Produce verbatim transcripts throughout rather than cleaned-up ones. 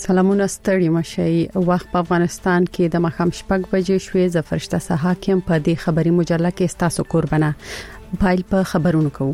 سلامونه ستړي مشي وخت په افغانستان کې د مخام شپږ بجې شوې ز فرشته صحاکم په دې خبري مجله کې ستاسو قربانه پایل په خبرونو کوو.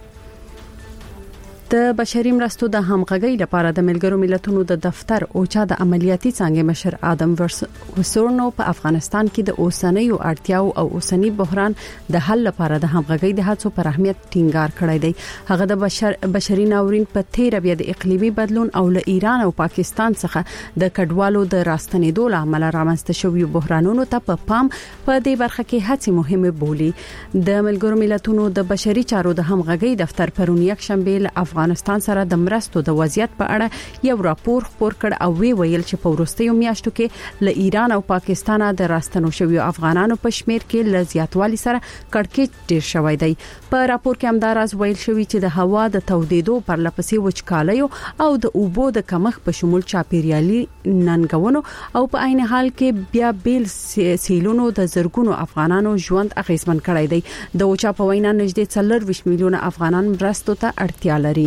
د بشري مرستو د همغږۍ لپاره د ملګرو ملتونو د دفتر او چا د عملیاتي څنګه مشر آدم وسورنو په افغانستان کې د اوسنیو اړتیاو او اوسنی بحران د حل لپاره د همغږۍ د هڅو پر اهمیت ټینګار کړی دی. هغه د بشر بشري ناورین په تیر بیا د اقلیمي بدلون او له ایران او پاکستان څخه د کډوالو د راستنېدو لامل رامنځته شوی بحرانونو ته په پام په دې برخه کې هڅې مهمه بولي. د ملګرو ملتونو د بشري چارو د همغږۍ دفتر پرون یک شنبه له افغانستان سره د مرستو د وضعیت په اړه یو راپور خپور کړ او وی ویل چې په وروستیو میاشتو کې له ایران او پاکستان د راستنو شوی افغانانو په شمیر کې ل زیاتوالي سره کړکېچ ډیر شوی دی. په راپور کې همدارس ویل شوی چې د هوا د تودېدو پر لپسې وچکالیو او د اوبو د کمښت په شمول چاپیریالي ننګونو او په عین حال کې بیا بیل سیلونو د زرګونو افغانانو ژوند اغیزمن کړی دی. د اوچا په وینا نږدې څلور ویشت میلیونه افغانان مرستو ته اړتیا لري.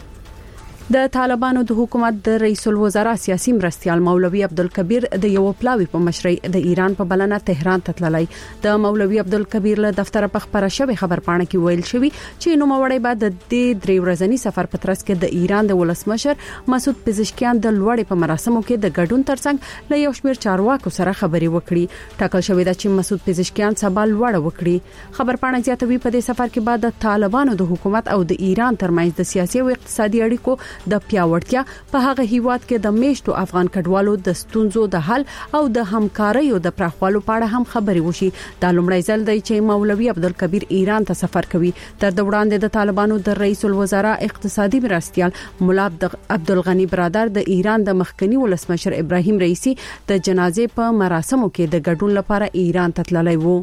د طالبانو د حکومت د رئیس الوزرا سیاسي مرستيال مولوي عبدالکبیر د یو پلاوی په مشرۍ د ایران په بلنه تهران ته تللی. د مولوي عبدالکبیر له دفتر په خبره شوی خبر پاڼه کې ویل شوی چې نو مړی بعد د دې درې ورځنی سفر په ترڅ کې د ایران د ولسمشر مسعود پزشکیان د لوړې په مراسمو کې د ګډون ترڅنګ له یو شمېر چارواکو سره خبري وکړي. ټاکل شوی د چې مسعود پزشکیان سبا لوړ وکړي. خبر پاڼه زیاتوي په دې سفر کې بعد د طالبانو د حکومت او د ایران ترمنځ د سیاسي او اقتصادي اړیکو د پیاوړتیا په هغه هیواد کې د میشتو افغان کډوالو د ستونزو د حل او د همکاریو د پراخوالو په اړه هم خبري وشي. دا لومړی ځل دی چې مولوي عبدالکبیر ایران ته سفر کوي. تر د وړاندې د طالبانو د رئیس الوزرا اقتصادي مرستيال مولا عبدالغنی برادر د ایران د مخکنی ولسمشر ابراهیم رئیسی د جنازې په مراسمو کې د ګډون لپاره ایران ته تللی وو.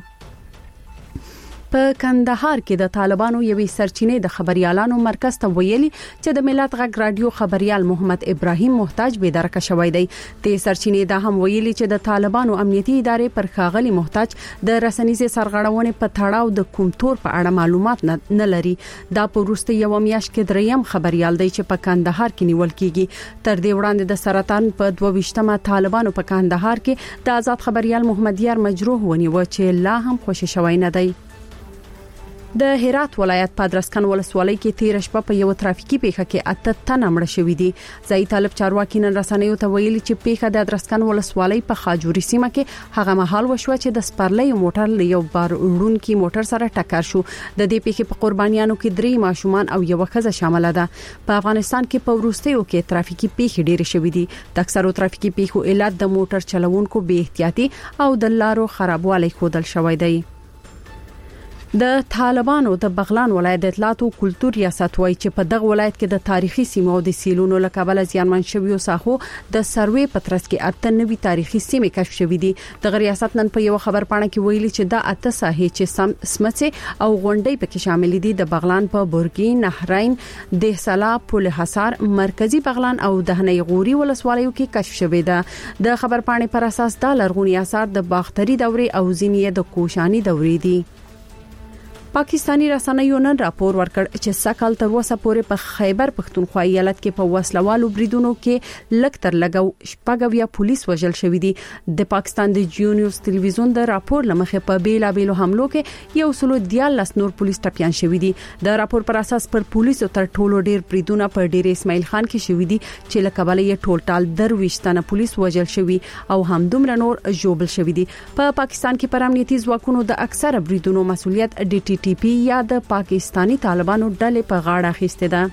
په کندهار کې د طالبانو یوې سرچینې د خبريالانو مرکز ته ویلي چې د ملت غږ رادیو خبريال محمد ابراهیم محتاج به درک شوی دی. د سرچینې دا هم ویلي چې د طالبانو امنیتي ادارې پر خاغلی محتاج د رسنیزې سرغړونې په تړاو د کوم تور په اړه معلومات نه لري. دا په وروسته یو میاشت کې دریم خبريال دی چې په کندهار کې نیول کیږي. تر دې وړاندې د سرطان په دوه ویشتمه طالبانو په کندهار کې د آزاد خبريال محمد یار مجروح ونیو چې لا هم خوشی شوی نه دی. د هرات ولایت په ادرسکن ولسوالۍ کې تیر شپه په یو ترافیکي پیښه کې اته تنه مړه شوي دي. ځای طالب چارواکي نن رسنیو ته ویلي چې پیښه د ادرسکن ولسوالۍ په خاجوري سیمه کې هغه مهال وشوه چې د سپرلۍ موټر له یو بار وړونکي موټر سره ټکر شو. د دې پیښې په قربانیانو کې درې ماشومان او یو ښځه شامل ده. په افغانستان کې په وروستیو کې ترافیکي پیښې ډېرې شوې دي. د اکثرو ترافیکي پیښو علت د موټر چلوونکو بې احتیاطي او د لارو خرابوالی ښودل شوی دی. د طالبانو د بغلان ولایت د اطلاعات او کلتور ریاست وایي چې په دغه ولایت کې د تاریخي سیمو او د سیلونو له کبله زیانمن شویو ساحو د سروې پترس کې اته نوي تاریخي سیمې کشف شوې دي. د ریاست نن په یو خبر پاڼه کې ویلي چې دا اته ساحې چې سم سمڅه او غونډۍ پکې شامل دي د بغلان په بورګي، نهرین، دهسلا، پل حصار، مرکزی بغلان او دهنې غوري ولسوالیو کې کشف شوې ده. د خبر پاڼې پر اساس دا لرغونی آثار د باختري دورې او ځینې د کوشاني دورې دي. پاکستانی رسنیو نن راپور ورکړ چې سکهال تر اوسه پورې په خیبر پښتونخوا ایالت کې په وسلوالو بریدونو کې لک تر لګو شپږویا پولیس وژل شوی دي. د پاکستان د جیو نیوز ټلویزیون د راپور لمخې په بیلا بیلو حملو کې یو سلو دیالس نور پولیس ټپيان شوی دي. د راپور پر اساس پر پولیسو تر ټولو ډیر بریدونه په ډیر اسماعیل خان کې شوی دي چې لکبل یې ټولټال درويشتنه پولیس وژل شوی او همدومره نور جوړل شوی دي. په پاکستان کې پر امنیتي ځواکونو د اکثره بریدونو مسؤلیت ډي ټي ټي پی یا د پاکستانی طالبانو ډلې په غاړه اخیسته ده.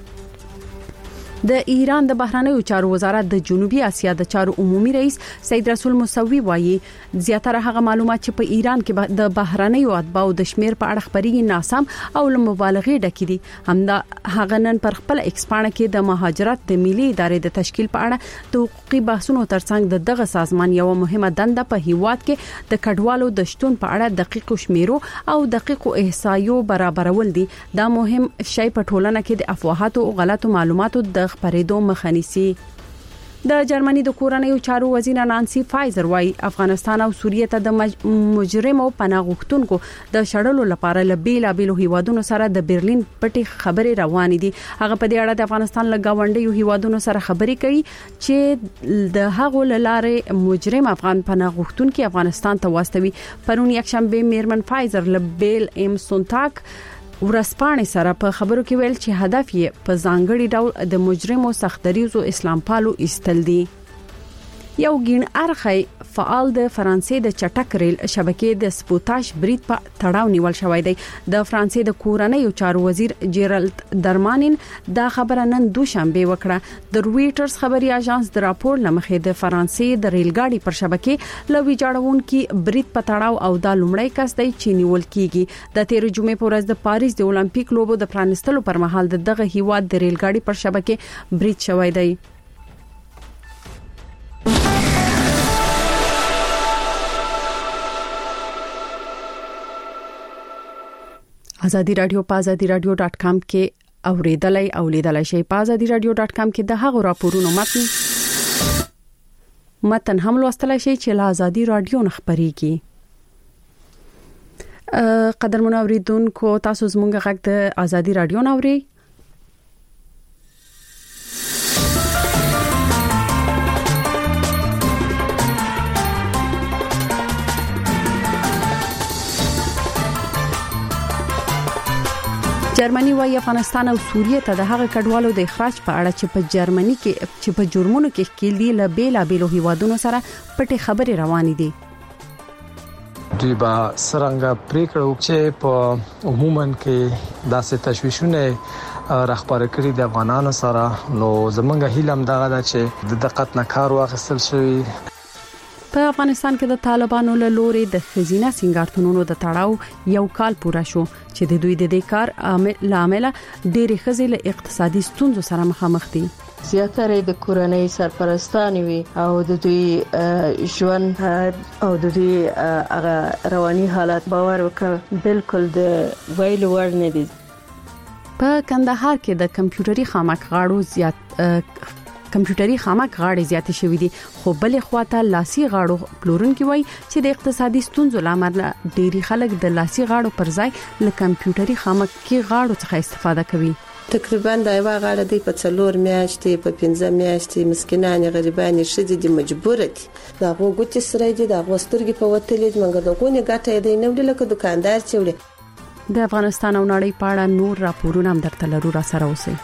د ایران د بهرنیو چارو وزارت د جنوبي اسیا د چارو عمومي رئیس سید رسول موسوي وایي زیاتره هغه معلومات چې په ایران کې د بهرنیو اتباعو د شمیر په اړه خبري ناسم او له مبالغې ډکې دي. همدا هغه نن پر خپل ایکس پاڼه کې د مهاجرت د ملي ادارې د تشکیل په اړه د حقوقي بحثونو ترڅنګ د دغه سازمان یو مهمه دنده په هیواد کې د کډوالو د شتون په اړه دقیق شمیرو او دقیق احصایو برابرول دي. دا مهم شی په ټولنه کې د افواهاتو او غلطو معلوماتو د خبرېدو مخه نیسي. د جرمني د کورنیو چارو وزیر نانسی فایزر وايي افغانستان او سوریه ته د مجرمو پناه غوښتونکو د شړلو لپاره له بیلابېلو هیوادونو سره د برلین پټي خبرې روانې دي. هغه په دې اړه د افغانستان له گاونډیو هیوادونو سره خبرې کوي چې د هغو لاره مجرم افغان پناه غوښتونکو افغانستان ته واستوي. پرون یک شنبه میرمن فایزر له بیل ام سونتاک ورسپانې سره په خبرو کې ویل چې هدف یې په ځانګړي ډول د مجرمو سختدریزو اسلام پالو ایستل دي. یو ګین ارخی فعال د فرانسې د چټک ریل شبکې د سپوتاش برید په تړاو نیول شوی دی. د فرانسې د کورنیو چارو وزیر جیرالد درمانین دا خبره نن دوشنبه وکړه. د رويټرز خبري اژانس د راپور لمخې د فرانسې د ریل ګاډي پر شبکې لوي جوړونکو برید په تړاو او د لومړی کس دی چې نیول کیږي. د تیر جمعې په ورځ د پاریس د اولمپیک لوبو د پرانستلو پر مهال دغه هیواد د ریل ګاډي پر شبکې برید شوی دی. ازادي رادیو په ازادي رادیو ډاټ کام کې اوریدلای او لیدلای شئ. په ازادي رادیو ډاټ کام کې د هغو راپورونو متن متن هم لوستلای شئ چې له ازادي رادیو نه خبريږي. قدرمن اوریدونکو تاسو زموږ غږ د ازادي رادیو نوري جرمني وايي افغانستان او سوریه ته د هغه کډوالو د اخراج په اړه چې په جرمني کې چې په جرمونو کې ښکیل دي له بیلابېلو هیوادونو سره پټې خبرې روانې دي. دوی با سرنګ پریکړه چې په عموما کې داسې تشویشونه راخبر کړی د افغانانو سره نو زمونږ هیلم دغه ده چې د دقت نه کار واخیستل شي. په افغانستان کې د طالبانو له لوري د خزینه سنگارتونونو د تړاو یو کال پوره شو چې د دوی د دې کار عامل ډېری خزې له اقتصادي ستونزو سره مخامخ دي. زیاتره د کورنۍ سرپرستان وي او د دوی ژوند او د دوی هغه رواني حالت باور وکړ بالکل د ویل ور نه دي. په کندهار کې د کمپیوټري خامک غاړو زیات کمپیوټري خامک غاړې زیاتې شوې دي خو بلې خواته لاسي غاړو پلورونکي وایي چې د اقتصادي ستونزو لامل ډېری خلک د لاسي غاړو پر ځای له کمپیوټري خامک کې غاړو څخه استفاده کوي. تقریبا دا یو غاړه دی په څلور میاشتې په پنځه میاشتې مسکینان غریبان شې دي مجبور دي دا غوګوتې سره دي دا غوسترګي په وتلې منګه د غونې ګټه دی نو لکه دکاندار چوړي. د افغانستان او نړۍ په اړه نور راپورونه هم درته لرو. را سره اوسئ.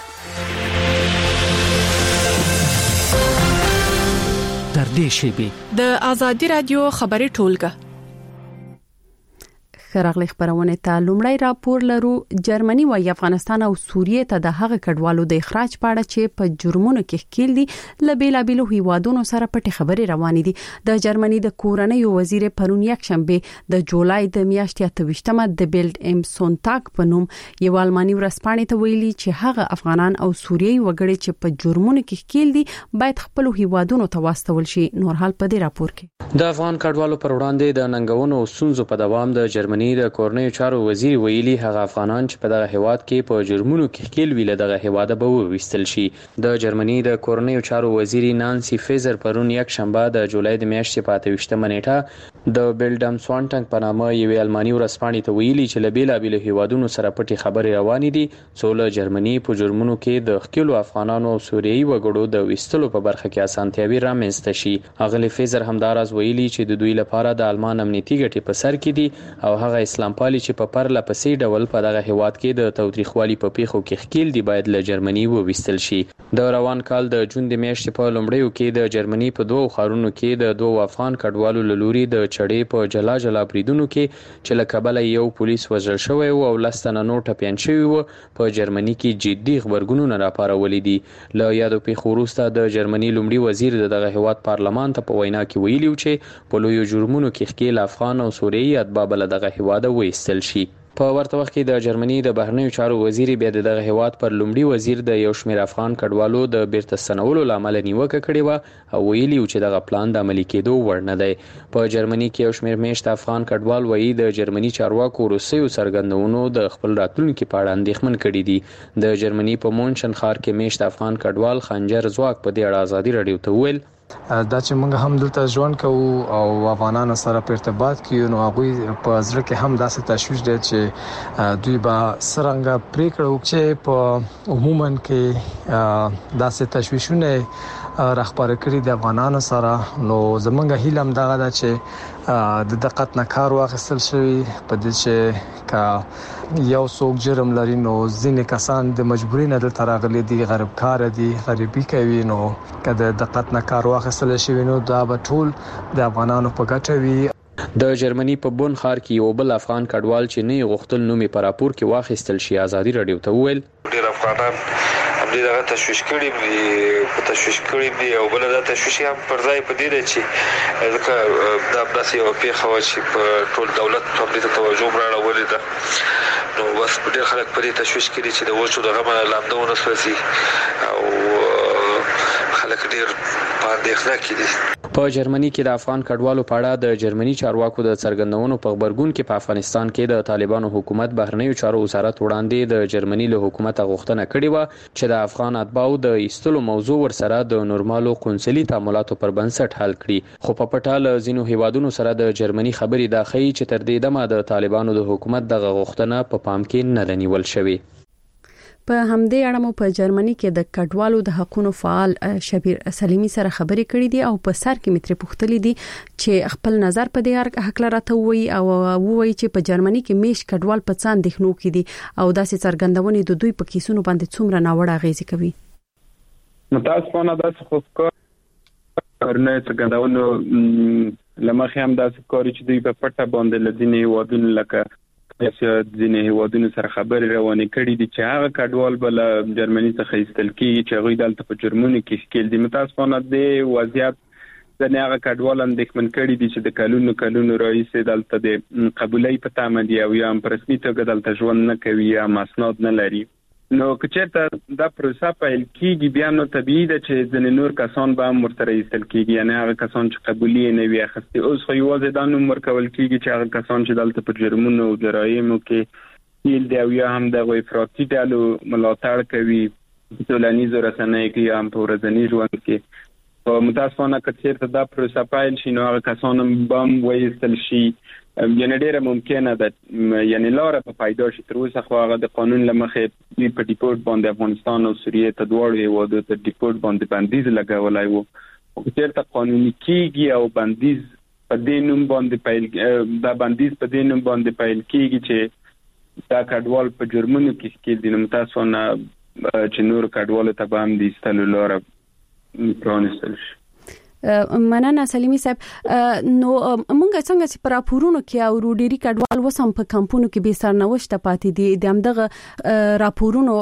در دې شیبه د ازادي رادیو خبري ټولګه خراغلی خبرونه ته لومړی راپور لرو. جرمني وايي افغانستان او سوریه ته د هغه کډوالو د اخراج په اړه چې په جرمونو کې ښکیل دي له بیلابېلو هیوادونو سره پټې خبرې روانې دي. د جرمني د کورنیو وزیر پرون یک شنبه د جولای د میاشتې اتهشتمه د بیلډ ام سونتاک په نوم یو الماني ورسپانې ته ویلي چې هغه افغانان او سوریي وګړي چې په جرمونو کې ښکیل دي باید خپل هیوادونو ته واستول شي. نور حال په دې راپور کې د افغان کډوالو پر وړاندې د ننګونو او سنځو په دوام د جرمني د کورنیو چارو وزیر ویلي هغه افغانان چې په دغه هیواد کې په جرمونو کې ښکیل ویل دغه هیواد به وویستل شي. د جرمني د کورنیو چارو وزیر نانسی فیزر پرون یک شنبه د جولای د میاشتې په اتهشتمه نیټه د بیلډم سوانټنګ په نامه یو الماني ورسپانې ته ویلي چې له بیلابېلو هیوادونو سره پټې خبرې روانې دي څو له جرمني په جرمونو کې د ښکیلو افغانانو او سوریایي وګړو د ویستلو په برخه کې اسانتیاوي رامنځته شي. اغلی فیزر همداراز ویلي چې د دوی لپاره د آلمان امنیتي ګټې په سر کې دي او هغه اسلام پالي چې په پرله پسې ډول په دغه هیواد کې د تاوتریخوالي په پیښو کې ښکیل دي باید له جرمني وویستل شي. د روان کال د جون د میاشتې په لومړیو کې د جرمني په دوه ښارونو کې د دوه افغان کډوالو له لوري د چړې په جلا جلا بریدونو کې چې له کبله یو پولیس وژل شوی او لسته نور ټپیان شوي وو په جرمني کې جدي خبرګونونه راپارولي دي. له یادو پیښو وروسته د جرمني لومړي وزیر دغه هیواد پارلمان ته په وینا کې ویلي چې په لویو جرمونو کې ښکیل افغان او سوریایي اتباع له دغه هیواد وایستل شي. په ورته وخت کې د جرمني د بهرنیو چارو وزیر بیا دغه هیواد پر لومړي وزیر د یو شمېر افغان کډوالو د بیرته ستنولو لامل نیوکه کړې و او ویلي و چې دغه پلان د عملي کېدو وړ نه دی. په جرمني کې یو شمېر میشت افغان کډوال وایي د جرمني چارواکو روسیو څرګندونو د خپل راتلونکي په اړه اندېښمن کړي دي. د جرمني په مونشن ښار کې میشت افغان کډوال خنجر زواک په دې اړه ازادي رادیو ته وویل دا چې موږ هم دلته ژوند کوو او افغانانو سره په ارتباط کې نو هغه په ځل کې هم داسې تشویش دی چې دوی به څنګه پریکړه وکړي په عموما کې داسې تشویشونه راخبره کړي د افغانانو سره. نو زمونږ هیله هم دغه ده چې د دقت نه کار واخیستل شوی په دې چې کا یو څوک جرم لري نو ځینې کسان د مجبورۍ نه دلته راغلي دي، غریب کار دي، غریبي کوي، نو کله د دقت نه کار واخیستل شوی نو دا به ټول د افغانانو په ګټه وي. د جرمني په بون ښار کې یو بل افغان کډوال چې نه غوښتل نومي په راپور کې واخیستل شي ازادي رادیو ته وویل ډیر افغانان هم دغه تشویش کړي دي په تشویش کړي دي او بل دا تشویش هم پر ځای په دې دی چې ځکه دا داسې یو پیښه و چې په ټول دولت په دې توجه راوړلې ده. نو بس ډېر خلک په دې تشویش کړي چې د وچو دغه لاندې ونسوځي او خلک ډېر په اندېښنه کې دي. په جرمني کې د افغان کډوالو په اړه د جرمني چارواکو د څرګندونو په خبرګون کې په افغانستان کې د طالبانو حکومت بهرنیو چارو وزارت وړاندې د جرمني له حکومت غوښتنه کړې و چې د افغان اتباعو د ایستلو موضوع ورسره د نورمالو قونسلي تعاملاتو پر بنسټ حل کړي. خو په پټه له ځینو هیوادونو سره د جرمني خبرې دا ښیي چې تر دې دمه د طالبانو د حکومت دغه غوښتنه په پام کې نه ده نیول شوې. په همدې اړه مو په جرمني کې د کډوالو د حقوقو فعال شبیر سلیمی سره خبرې کړې دي او په سر کې متر پوښتلې دي چې خپل نظر په دې حق لراته وي او وایي چې په جرمني کې میش کډوال په څان دښنو کې دي او داسې څرګندونې د دوی په کیسونو باندې څومره ناوړه اغیزې کوي. متاسفانه داسې خو کارونه څرګندونو لمخې هم داسې کاری چې دوی په پټه باندې لدینې وادون لکه ځینې هیوادونو سره خبرې روانې کړې دي چې هغه کډوال بل جرمني څخه ایستل کیږي چې هغه دلته په جرمني کې ښکېل دي. متاسفانه د وضعیت ځنې هغه کډوال اندېښمن کړي دي چې د کلونو کلونو راهیسې دلته د قبولۍ په تمه دي او یا هم په رسمي توګه دلته ژوند نه کوي یا اسناد نه لري. نو که چېرته دا پروسه پیل کیږي بیا نو طبیعي ده چې ځینې نور کسان به هم ورسره ایستل کیږي، یعنې هغه کسان چې قبولي نه وي اخیستي. اوس خو یوازې دا نوم ورکول کیږي چې هغه کسان چې دلته په جرمونو او جرایمو کې هیل دی او یا هم دغه افراطي ډلو ملاتړ کوي په ټولنیزو رسنیو کې یا هم په ورځني ژوند کې. په متاسفانه که چېرته دا پروسه پیل شي نو هغه کسان هم به وایستل شي، یعنی ډیره ممکنه ده یعنی لاره په پیدا شي. تر اوسه خو هغه د قانون لمخې په ډیپورت باندې افغانستان او سوریه ته دواړو هیوادو ته ډیپورت باندې بندیز لګولای وو. او چېرته قانوني کیږي او بندیز په دې نوم باندې پیل دا بندیز په دې نوم باندې پیل کیږي چې دا کډوال په جرمونو کې ښکېل دي، نو متاسفانه چې نور کډوالو ته به هم د ایستلو لاره پرانیستل شي. مننه سلیمی صاحب. نو مونږ څنګه چې پر راپورونو کې او ډيري کډوال وسم په کمپونو کې به سرنوشت پاتې دي د همدغه راپورونو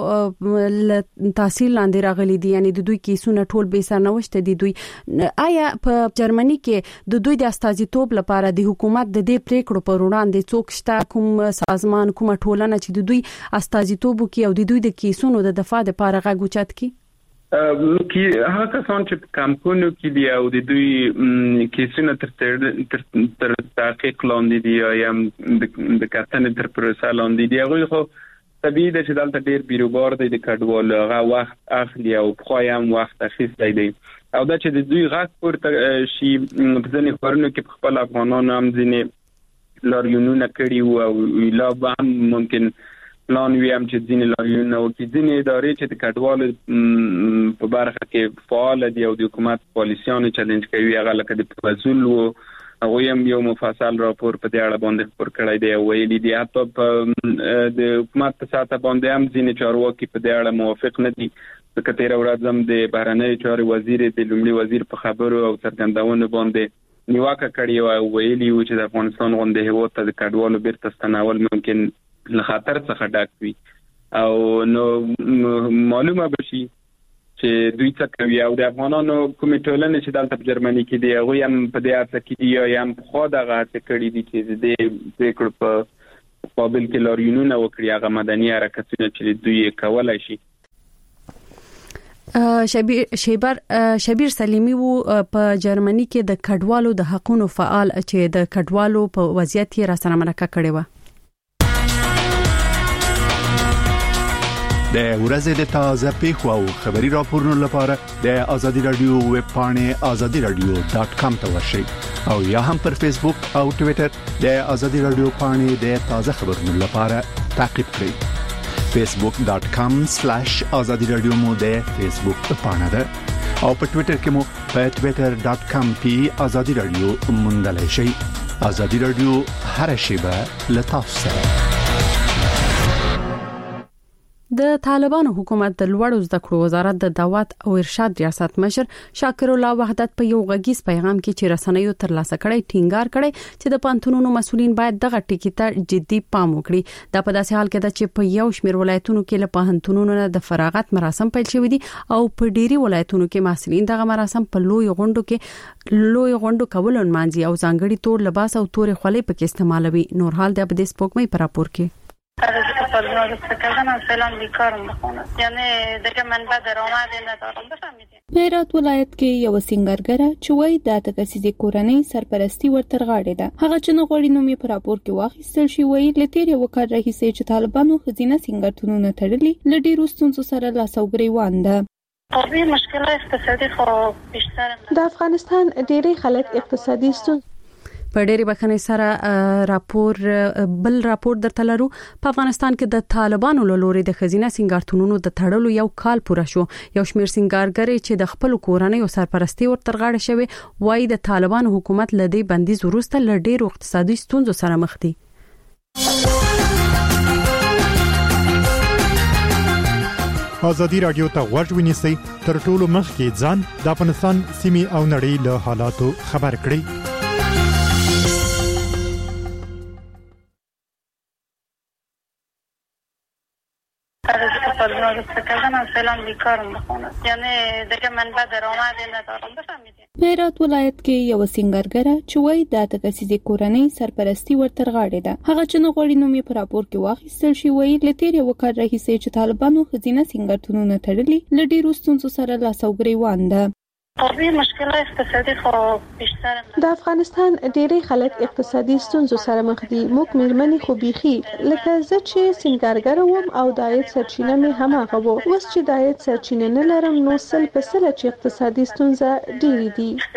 تحصیل لاندې راغلي دي، یعنی د دوی کیسونه ټول به سرنوشت دي. دوی آیا په جرمني کې د دوی د استازیتوب لپاره د حکومت د دې پریکړو پر وړاندې څوک شته، کوم سازمان، کومه ټولنه چې د دوی استازیتوب کوي او د دوی د کیسونو د دفاع لپاره غږ اوچت کوي؟ کی هغه کسان چې کمپونو کې دی او د دوی کیسونه تر تر تر تحقیق لاندې دي یا د کتنې تر پروسه لاندې دي، هغه خو طبیعي ده چې دلته ډیر بیروبار دی د کډوالو هغه وخت اخلي او خو هم وخت اخیستی دی او دا چې د دوی غږ پورته شي. په ځینې ښارونو کې خپل افغانان هم ځینې لاریونونه کړي وو او لا به هم ممکن پلان وی هم چې ځینې لاریونونه وکړي. ځینې ادارې چې د کډوالو په برخه کې فعال دي او د حکومت پالیسیانو چیلنج کوي، هغه لکه د پوزول وو هغه هم یو مفصل راپور په دې اړه باندې خبر کړی دی او ویلي دي حتی په د حکومت په ساته باندې هم ځینې چارواکي په دې اړه موافق نه دي. ځکه تېره ورځ هم د بهرنیو چارو وزیر د لومړي وزیر په خبرو او څرګندونو باندې نیوکه کړې او ویلي و چې د افغانستان غونډې هیواد ته د کډوالو بیرته ستنول ممکن له خطر څخه ډک وي او نو معلومه بشي چې دوی څه کوي او د افغانانو کومې ټولنې چې دلته په جرمني کې دي هغوی هم په دې هڅه کې دي یا هم پخوا دغه هڅه کړې دي چې د پریکړو په مقابل کې لاریونونه وکړي هغه مدني حرکتونه چې دوی کولای شي. شبیر شیبر شبیر سلیمی وو په جرمني کې د کډوالو د حقوقو فعال چې د کډوالو په وضعیت را سره مرکه کړې و. د ورځې د تازه پیښو او خبري راپورونو لپاره د آزادي رادیو ویب پاڼې آزادي رادیو ډاٹ کام ته ورشئ او یا هم پر فیسبوک او ټوئیټر د آزادي رادیو پاڼې د تازه خبرونو لپاره تعقیب کړئ. facebook dot com slash azadi radio مو د فیسبوک پاڼه ده او په ټوئیټر کې مو په twitter dot com په azadi radio موندلای شئ. آزادي رادیو هر شیبه لتاسو سره. د طالبانو حکومت د لوړو زده کړو وزارت د دعوت او ارشاد ریاست مشر شاکر الله وحدت په یو غږیز پیغام کې چې رسنیو تر لاسه کړی ټینګار کړی چې د پانتونونو مسولین باید دغه ټکی ته جدي پام وکړي. دا په داسې حال کې ده چې په یو شمېر ولایتونو کې له پانتونونو نه د فراغت مراسم پیل شوي دي او په ډيري ولایتونو کې محصلین دغه مراسم په لوی غونډو کې لوی غونډو کول منځي او ځانګړي تور لباس او تور خولې پکې استعمالوي. نور حال د ابدیس پوکمې پر راپور کې هرات ولایت کې یو سنگرګره چې وای د تکسیزي کورنۍ سرپرستی ورتر غاړه ده. هغه چې نو غوړي نومي پر راپور کې واخیستل شي وای لته یو کار رئیس چې طالبانو خزینه سنگرتونونه تړلي لډي روستونڅو سره لاسوګري وانده. طبي مشکلات اقتصادي خو بیشتر د افغانستان ډېری خلک اقتصادي ستونزې په ډېری بخنه سره راپور بل راپور درته لرو. په افغانستان کې د طالبانو له لوري د خزینه سنگارتونونو د تړلو یو کال پوره شو. یو شمېر سنگارګرې چې د خپل کورنۍ او سرپرستی ورتر غاړه شوی وای د طالبانو حکومت لدی بندیز وروسته ل ډېر اقتصادي ستونزو سره مخ دي. آزادي رادیو ته غوږ ونیسئ تر ټولو مخکې ځان د افغانستان سیمې او نړۍ له حالاتو خبر کړئ. هرات ولایت کې یو سنگرګره چې وای د تکسیزي کورنۍ سرپرستی ورتر غاړه ده. هغه چې نو غوړي نومي پر راپور کې واخیستل شي وای لته یو کار رئیس چې طالبانو خزینه سنگرتونونه تړلي لډي روستونڅو سره لاسوګري وانده. طبي مشکلات اقتصادي خو بیشتر د افغانستان ډېری خلک اقتصادي ستونزو سره مخ دي. موږ میرمنې خو بيخي لکه زه چې سنگارګر وم او د عاید سرچینه مې هم هغه وو. اوس چې د عاید سرچینه نه لرم نو سل په سل چې اقتصادي ستونزه ډېری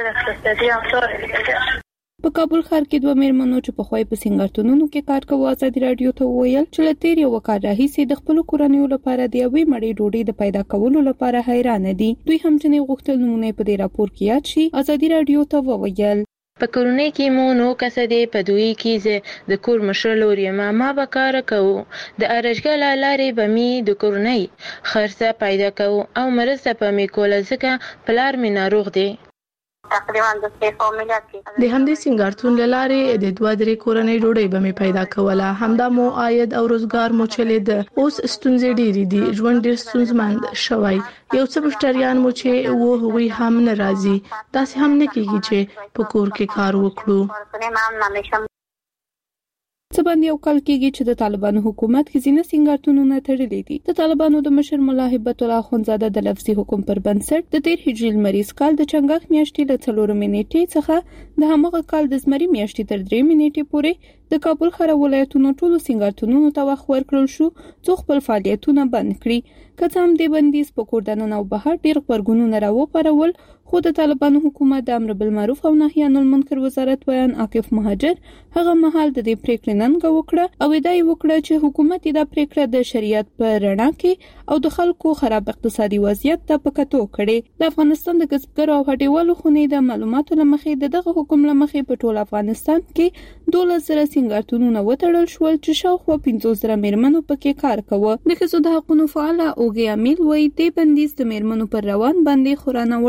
دي. په کابل ښار کې دوه میرمنو چې په خوای په سنگارتونونو کې کار کوي آزادي رادیو ته ویل چې لته یو کار راهیسي د خپل کورنیو لپاره دی وی مړی ډوډۍ د پیدا کولو لپاره حیران دي. دوی هم چې غوښتل نمونه په دې راپور کې یاد شي. آزادي رادیو ته ویل په کورنۍ کې مو نو کسه دی په دوی کې زه د کور مشر لوري ما ما به کار کوو د ارشګل لارې به می د کورنۍ خرڅه پیدا کوو او مرسته په می کوله ځکه پلار می ناروغ دی. تقریبا د فامیلات کې د همدې سنگارتون لاره د دوه درې کورنۍ ډوډۍ به می پیدا کوله. همدا مو عاید او روزګار مو چلید. اوس ستونزې ډېری دي. ژوند ډېر ستونزمند شوی. یو څه مشتریان مو چې وو هغوی هم ناراضي. داسې هم نه کیږي چې په کور کې کار وکړو. څه باندې یو کال کېږي چې د طالبانو حکومت خزینه سنگارتونونه تړلي دي. د طالبانو د مشر مولا هیبت الله اخوندزاده د لفظي حکم پر بنسټ د تیر هجري لمریز کال د چنګاښ میاشتې له څلورو منېټې څخه د همغه کال د زمري میاشتې تر درې منېټې پورې د کابل ښار ولایتونو ټولو سنگارتونونو ته وخت ورکړل شو څو خپل فعالیتونه بند کړي. که څه هم د بندیز په کوردانو او بهر ډیر غبرګونونه راوپارول خو د طالبانو حکومت د امر بالمعروف او نهي عن المنکر وزارت بیان عاکف مهاجر هغه مهال د دې پریکړې ننګه وکړه او ادعا وکړه چې حکومت دا پریکړه د شریعت په رڼا کې او د خلکو خراب اقتصادي وضعیت ته پکتو کړي. د افغانستان د کسبګرو او هټیوالو خونې د معلوماتو لمخې دغه حکم لمخې په ټول افغانستان کې دولس زره سنگارتونونه وتړل شول چې شاوخوا پنځوس زره میرمنو پکې کار کوي. د ښځو د حقوقو فعال اوګي امیل وایي د بندیز د میرمنو پر روان باندې خورانه وړ اغیز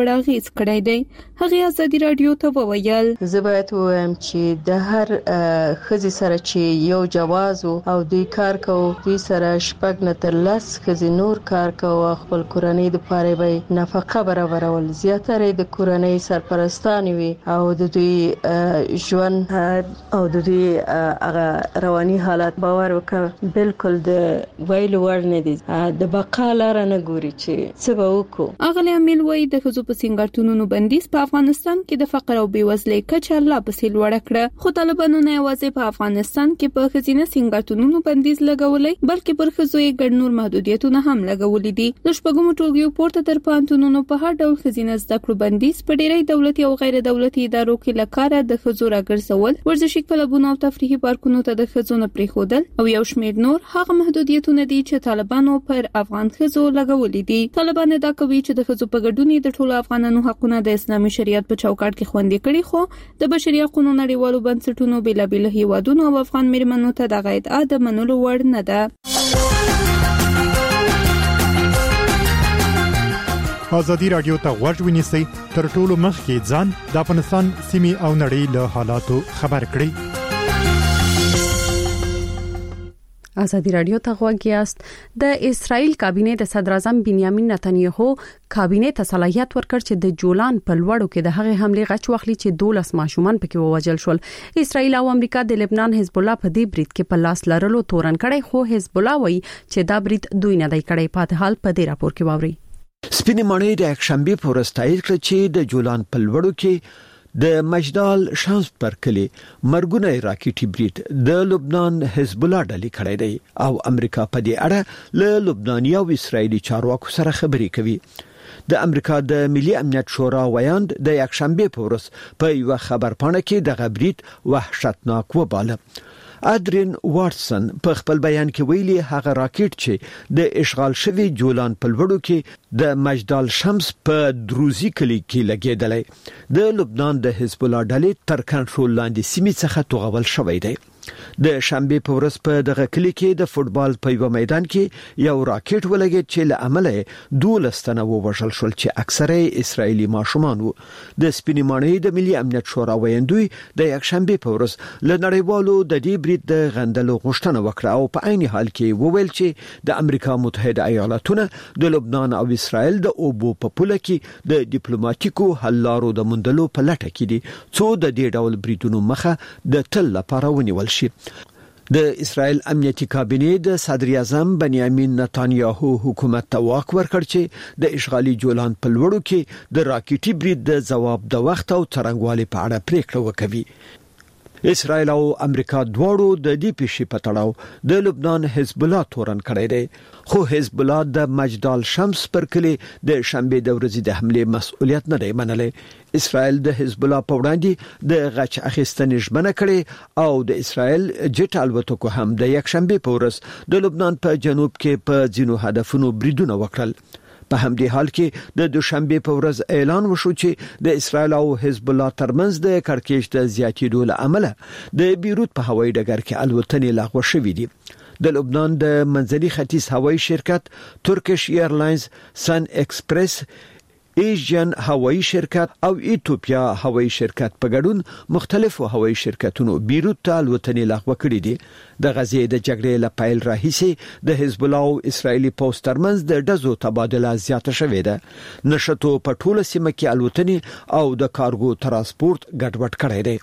بحث کړی دی. هغه ازادي رادیو ته وویل زه باید وایم چې د هر خزي سره چې یو جواز او دوی کار کوي دوی سره شپږ نه تر لس خزي نور کار کوي خپل کورنۍ د پاره به نفقه برابرول زیاتره د کورنۍ سرپرستان وي او د دوی ژوند او د دوی هغه رواني حالت باور وکړه بالکل د ویلو ور نه دي د بقا لار نه ګوري چې څه به وکړو. اغلی امیل وای د خزو په سنگارتونونو بندیز په افغانستان کې د فقر او بیوزلۍ کچه لا پسې لوړه کړه. خو طالبانو نه یوازې په افغانستان کې په خزینه سنگارتونونو بندیز لګولې بلکې پر خزو یې ګڼ نور محدودیتونه هم لګولې دي. د شپږمو ټولګیو پورته تر پانتونونو په هر ډول خزینه زده کړو بندیز په ډېری دولتي او غیر دولتي ادارو کې لکاره د خزو راګرځول ورزشي کلبونو او تفریحي پارکونو ته د خزو نه پریښودل او یو شمېر نور هغه محدودیتونه دي چې طالبانو پر افغان خزو لګولې دي. طالبان دا کوي چې د خزو په ګډون د ټولو افغانانو حقونه د اسلامي شریعت په چوکاټ کې خوندي کړي خو د بشري حقوقو نړیوالو بنسټونو بېلابېل هیوادونو او افغان میرمنو ته د غایت د منلو وړ نه ده. ازادي رادیو ته غوږ ونیسئ تر ټولو مخکې ځان د افغانستان سیمې او نړۍ له حالاتو خبر کړئ. ازادي رادیو ته غوږ یاست. د اسرائیل کابینه د صدر اعظم بنیامین نتنیاهو کابینه ته صلاحیت ورکړ چې د جولان په لوړو کې د هغې حمله غچ واخلي چې دولس ماشومان پکې ووجل شول. اسرائیل او امریکا د لبنان حزب الله په دې برید کې په لاس لرلو تورن کړي خو حزب الله وایي چې دا برید دوی نه دی کړی. پات حال په دې راپور کې واوري. سپینې ماڼۍ د یکشنبه په ورځ تایید کړ چې د جولان په لوړو کې د مجدال شمس پر کلی مرګونه راکټي برید د لبنان حزب الله ډلې کړی دی او امریکا په دې اړه له لبناني او اسرایلی چارواکو سره خبرې کوي. د امریکا د ملي امنیت شورا ویاند د یکشنبه په ورځ په یو خبر پاڼه کې د غبرید وحشتناک وباله. ادرین واتسن په خپل بیان کې ویلي هغه راکټ چې د اشغال شوی جولان په لوړو کې د مجدال شمس په دروزی کلی کې لګیدلې د لبنان د حزب الله ډلې تر کنټرول لاندې سیمې څخه توغول شوی دی. د شنبه په ورځ په دغه کلی کې د فوتبال په یو میدان کې یو راکټ ولګید چې له عمله دولس تنه ووژل شول چې اکثره اسرایلی ماشومان وو. د سپینې ماڼۍ د ملي امنیت شورا ویاندوی د یکشنبه په ورځ له نړیوالو د دې برید د غندلو غوښتنه وکړه او په عین حال کې وویل چې د امریکا متحده ایالاتونه د لبنان او اسرائیل د اوبو په پوله کې د ډیپلوماټیکو حل لارو د موندلو په لټه کې دي څو د دې ډول بریدونو مخه د تل لپاره ونیول شي. د اسرائیل امنیتي کابینه د صدر اعظم بنیامین نتانیاهو حکومت ته واک ورکړ چې د اشغالي جولان په لوړو کې د راکټي برید د جواب د وخت او څرنګوالي په اړه پریکړه وکوي. اسرائیل او امریکا دواړو د دې پیښې په تړاو د لبنان حزب الله تورن کړی دی خو حزب الله د مجدال شمس پر کلی د شنبه د ورځې د حمله مسؤلیت نه دی منلی. اسرائیل د حزب الله په وړاندې د غچ اخیستنې ژمنه کړې او د اسرائیل جټ الوتکو هم د یکشنبه په ورځ د لبنان په جنوب کې په ځینو هدفونو بریدونه وکړل. په همدې حال کې د دوشنبه په ورځ اعلان وشو چې د اسرائیل او حزب الله ترمنځ د کړکېچ د زیاتېدو له امله د بیروت په هوایي ډګر کې الوتنې لغوه شوې دي. د لبنان د منځني ختیځ هوایي شرکت ترکیش ایرلاینز، سن ایکسپریس، ایجن هوایي شرکت او ایتوپیا هوایي شرکت په ګډون مختلفو هوایي شرکتونو بیروت ته الوتنې لغوه کړې دي. د غزې د جګړې له پیل راهیسې د حزب الله او اسرایلی پوځ ترمنځ د ډزو تبادله زیاته شوې ده. نشټو په ټوله سیمه کې الوتنې او د کارګو ترانسپورت ګډوډ کړی دی.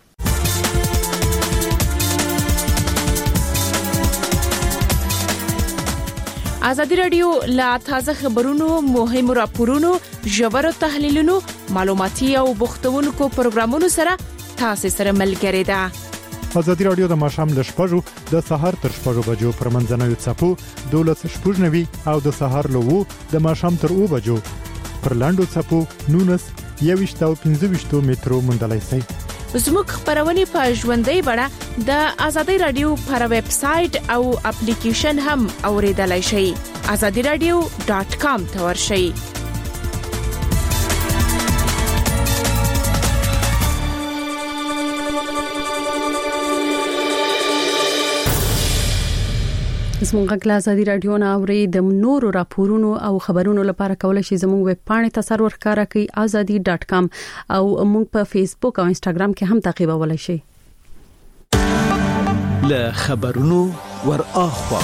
ازادي رادیو لا تازه خبرونو، مهم راپورونو، ژور تحلیلونو، معلوماتي او بوختونکو پروګرامونو سره تاسو سره ملګری ده. ازادي رادیو د ماشام ل شپږو د سحر تر شپږو بجو پر منځنوي چپو دولس شپږنوي او د سحر له وو د ماشام تر او بجو پر لاندو چپو نونس یويشت او پنځه مترو مندلای سي. زموږ خبرونه په ژوندۍ بڼه د ازادي رادیو پر ویب سټ او اپلیکیشن هم اوریدلای شئ. azadi radio dot com ته ورشئ. زموږ غلا ازادي رادیو نه اوري د نورو راپورونو او خبرونو لپاره کولای شئ زموږ ویب پاڼه تصور ښکارا کوي azadi dot com او موږ په فیسبوک او انستګرام کې هم تعقیبولای شئ. له خبرونو ور اخوا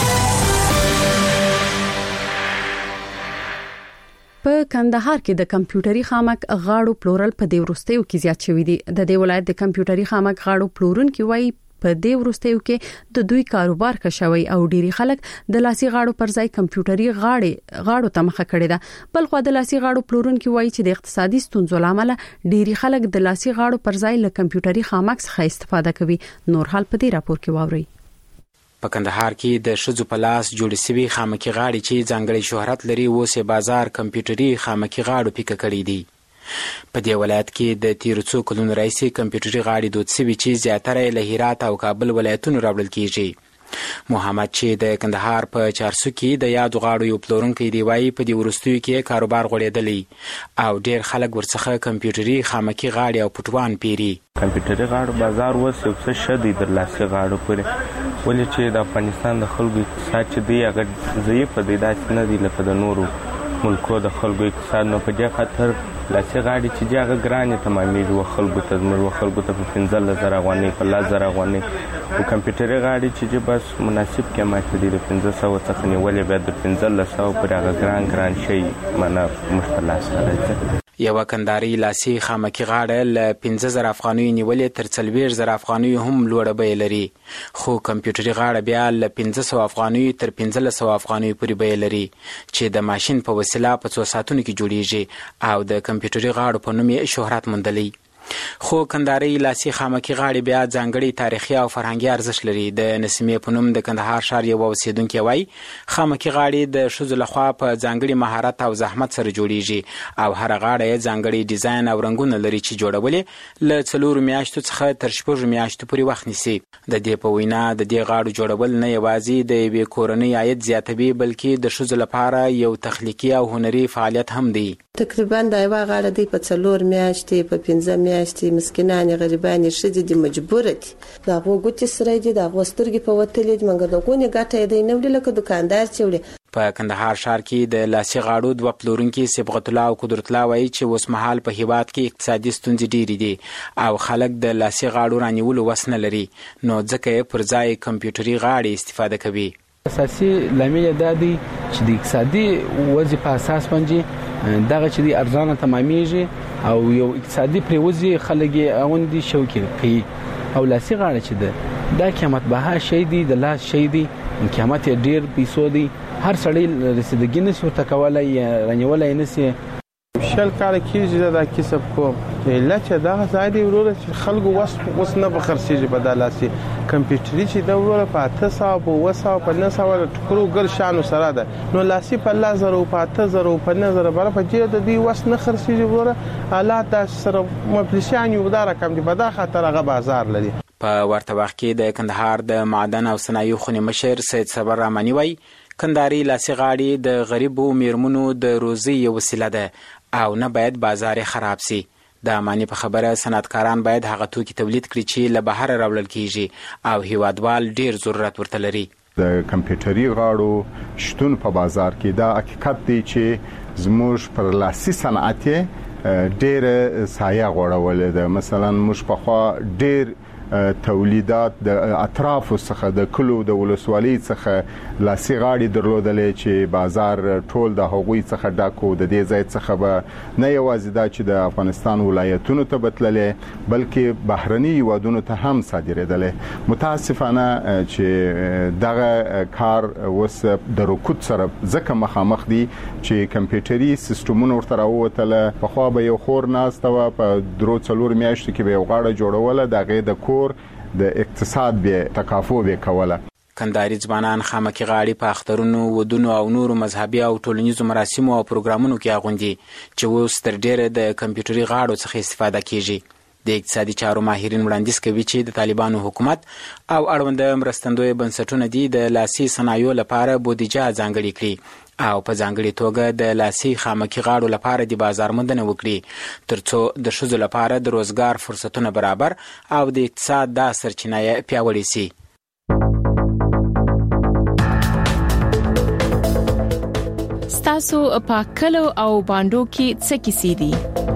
په کندهار کې د کمپیوټري خامک غاړو پلورل په دې ورستیو کې زیات شوې دي. د دې ولایت د کمپیوټري خامک غاړو پلورونکو وايي په دې ورستیو کې د دوی کاروبار کښوي او ډيري خلک د لاسي غاړو پر ځای کمپیوټري غاړې غاړو ته مخه کړې ده. بل خو د لاسي غاړو پلورونکو وایي چې د اقتصادي ستونزو لامل ډيري خلک د لاسي غاړو پر ځای له کمپیوټري خامک څخه استفاده کوي. نور حال په دې راپور کې واوري. په کندهار کې د شذو په لاس جوړ شوی خامکي غاړي چې ځانګړي شهرت لري اوسه بازار کمپیوټري خامکي غاړو پیک کړی دی. په دې ولایت کې د تیر څو کلونو راځي کمپیوټري غاړي دود سوي چې زیاتره له هرات او کابل ولایتونو راوړل کیږي. محمد چې د کندهار په چارسو کې د یاد غاړو یو پلورونکی دی وايي په دې ورستیو کې کاروبار غوړېدلی او ډیر خلک ورڅخه کمپیوټري خامکي غاړي او پټوان پیري. کمپیوټري غاړو بازار وسو څه شدي د لاسي غاړو پورې ولې چې د افغانستان د خلکو اقتصاد چې دی هغه ضعیف دی داسې نه دی لکه د نورو ملکو د خلکو اقتصاد. نو په دې خاطر لاسي غاړي چې هغه ګرانې تمامېږي او خلکو ته زموږ خلکو ته په پنځه زره افغانۍ په لس زره افغانۍ او کمپیوټري غاړي چې بس مناسب قیمت دی د پنځه سوه څخه نیولې بیا د پنځلس سوه پورې هغه ګران ګران شی منه موږ ته لاس راځي. یو کندهاري لاسي خامکي غاړه له پنځه زره افغانۍ نیولې تر څلوېښت زره افغانۍ هم لوړه بیه لري. خو کمپیوټري غاړه بیا له پنځه سوه افغانۍ تر پنځلس سوه افغانۍ پورې بیه لري چې د ماشين په وسیله په څو ساعتونو کې جوړیږي او د کمپیوټري غاړو په نوم یې شهرت موندلی. خو کندهاري لاسي خامکي غاړي بیا ځانګړي تاریخي او فرهنګي ارزښت لري. د نسیمې په نوم د کندهار ښار یو اوسیدونکو وايي خامکي غاړي د شذو لخوا په ځانګړي مهارت او زحمت سره جوړیږي او هر غاړه یې ځانګړي ډیزاین او رنگونه لري چې جوړول له څلورو میاشتو څخه تر شپږو میاشتو پورې وخت نیسي. د دې په وینا د دې غاړو جوړول نه یوازې د یوې کورنۍ عاید زیاتوي بلکې د شذو لپاره یو تخلیقي او هنري فعالیت هم دی. تقریبا دا یو غاړه دی په څلور میاشتې په پنځه میاشتې مسکینان غریبان شدي دي مجبور دي دا وګورئ سره دي دا وسترګي په وتلې دي مګر دا غونې ګټه دی نو لکه دکاندار چولې. په کندهار ښار کې د لاسي غاړو دوه پلورونکي صبغت الله او قدرت الله وایي چې اوس مهال په هیواد کې اقتصادي ستونزې ډېرې دي او خلک د لاسي غاړو رانیولو وس نه لري نو ځکه یې پر ځای کمپیوټري غاړې استفاده کوي. اساسي لامل دا دی چې د اقتصادي وضع په اساس باندې دغه چې د ارزانه تمامېږي او یو اقتصادي پریوزي خلک یې اوندي شوکي کوي او لاسي غاړه چې ده دا قیمت بها شي دی د لاس شي دی قیمت یې ډیر پیسو دی هر سړی رسیدګي نشي ورته کولای رانیولای نشي. شل کال کېږي دا کسب کوم علت دا زیاتې وروره چې خلکو وس وس نه بخرسيږي په دلاسي کمپیوټري چې دا وروره په اته سوه په اوه سوه په نه سوه ټکرو ګل شانو سره ده نو لاسي په لس زره او په اته زره او په نه زره بره په جې د دې وس نه خرسيږي وروره حالات دا سره مفلسیان یو دا رقم دی په دا خاطر هغه بازار لري. په ورته وخت کې د کندهار د معدن او صنایع خونې مشر سید صبر رحماني وایي کندهاري لاسي غاړي د غریبو میرمنو د روزي یو وسیله ده او نه باید بازار خراب سي. د معنی په خبره صنعتکاران باید هغه توکي تولید کړي چې له بهر راوړل کیږي او هیوادوال ډیر ضرورت ورته لري. د کمپیوټري غاړو شتون په بازار کې دا حقیقت دی چې زموږ پر لاسي صنعت ډیر سایه غوړول ده. مثلا موږ په خوا ډیر تولیدات د اطراف څخه د کلو د ولسوالۍ څخه لاسي غاړي درلودلې چې بازار ټول د هغوی څخه ډاکو د دې ځای څخه به نه یوازې دا چې د افغانستان ولایتونو ته بتللې بلکې بهرني هیوادونو ته هم صادرېدلې. متاسفانه چې دغه کار اوس د رکود سره ځکه مخامخ دي چې کمپیوټري سیستمونه ورته راووتله. پخوا به یو خور ناسته وه په درو څلور میاشتو کې به یو غاړه جوړوله د هغې د د اقتصاد به تکافو به کوله. کندهاري ځوانان خامکي غاړي په اخترونو ودونو او نورو مذهبي او ټولنیزو مراسمو او پروګرامونو کې اغوندي چې اوس تر ډیره د کمپیوټري غاړو څخه استفاده کیږي. د اقتصادي چارو ماهرین وړاندیز کوي چې د طالبانو حکومت او اړوند مرستندوی بنسټونه دي د لاسي صنایعو لپاره بودیجه ځانګړې کړي او په ځانګړي توګه د لاسي خامکي غاړو لپاره د بازار موندنه وکړي ترڅو د ښځو لپاره د روزګار فرصتونه برابر او د اقتصاد د سرچینې پیاوړې شي. ستاسو په کلو او باندو کې څه کیسې دي؟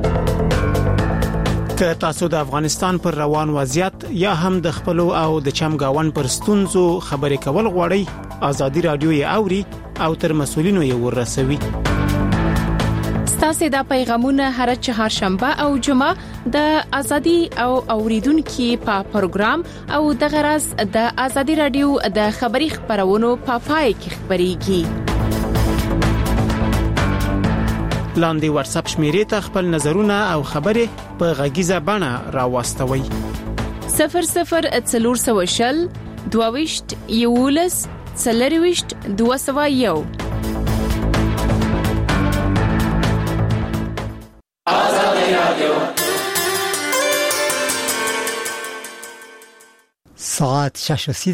که تاسو د افغانستان پر روان وضعیت یا هم د خپل او د چمګاون پر ستونزو خبرې کول غواړئ، ازادي رادیو یې اوري او تر مسولینو یې ورسوي. ستاسو د پیغامونه هر چهارشنبه او جمعه د ازادي او اوریدونکو په پروګرام او د غرض د ازادي رادیو د خبري خبرونو په پای کې خبريږي. لاندې واتس اپ شمیرې ته خپل نظرونه او خبرې په غږیزه بڼه راوستوي. صفر صفر څلور سوه شل دوه یولس څلرويشت دوه سوه یو. ساعت شش و سی